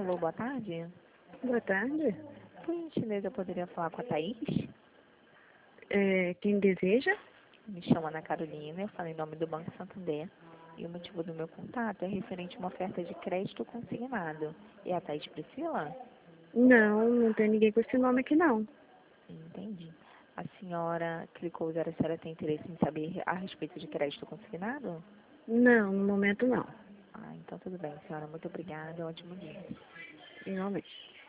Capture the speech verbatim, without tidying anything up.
Alô, boa tarde. Boa tarde. Por gentileza, eu poderia falar com a Thaís? É, quem deseja? Me chamo Ana Carolina, eu falo em nome do Banco Santander. E o motivo do meu contato é referente a uma oferta de crédito consignado. É a Thaís Priscila? Não, não tem ninguém com esse nome aqui não. Entendi. A senhora clicou, a senhora tem interesse em saber a respeito de crédito consignado? Não, no momento não. Ah, então tudo bem, senhora. Muito obrigada. Ótimo dia. Igualmente.